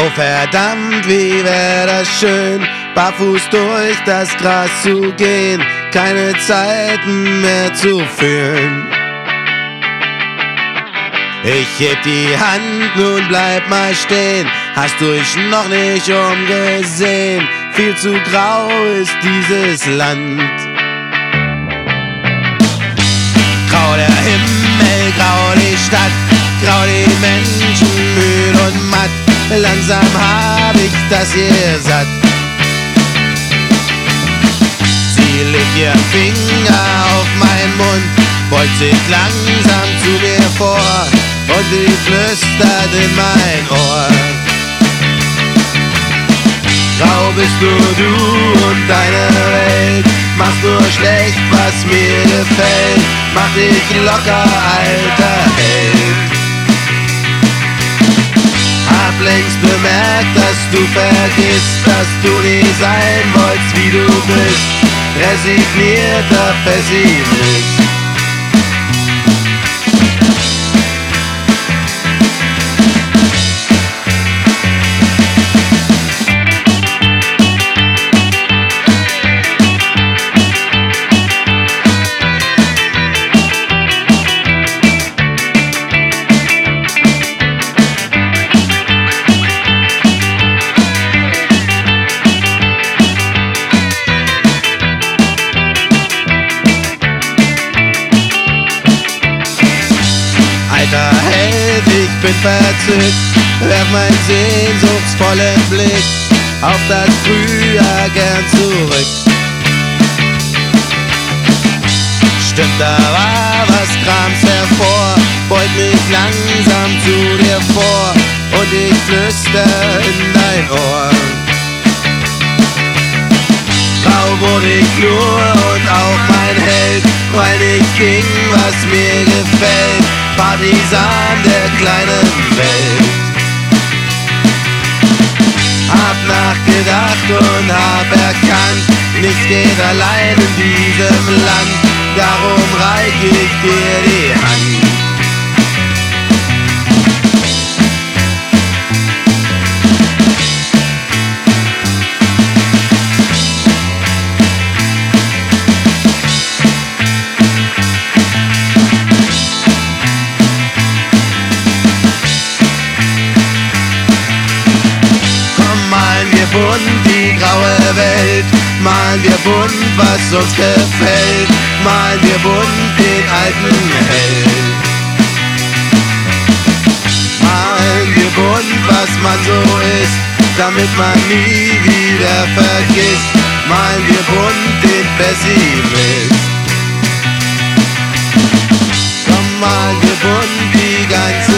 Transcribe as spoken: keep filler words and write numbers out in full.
Oh verdammt, wie wär das schön, barfuß durch das Gras zu gehen, keine Zeiten mehr zu fühlen. Ich heb die Hand, nun bleib mal stehen, hast du dich noch nicht umgesehen, viel zu grau ist dieses Land. Grau der Himmel, grau die Stadt, grau die Menschen, müd und matt, langsam hab ich das hier satt. Sie legt ihren Finger auf meinen Mund, beugt sich langsam zu mir vor und sie flüstert in mein Ohr. Grau bist nur du und deine Welt, machst nur schlecht, was mir gefällt, mach dich locker, alter Held. Hab längst bemerkt, dass du vergisst, dass du nie sein wolltest, wie du bist, resignierter Pessimist. Alter Held, ich bin verzückt, werf meinen sehnsuchtsvollen Blick auf das Frühjahr gern zurück. Stimmt, da war was, kram's hervor, beug mich langsam zu dir vor und ich flüster in dein Ohr. Grau wurde ich nur und auch mein Held, weil ich ging, was mir gefällt, Partisan der kleinen Welt. Hab nachgedacht und hab erkannt, nichts geht allein in diesem Land, darum reich ich dir die Hand. Bunt die graue Welt, malen wir bunt, was uns gefällt, malen wir bunt den alten Held. Malen wir bunt, was man so ist, damit man nie wieder vergisst, malen wir bunt den Pessimist. Komm, malen wir bunt die ganze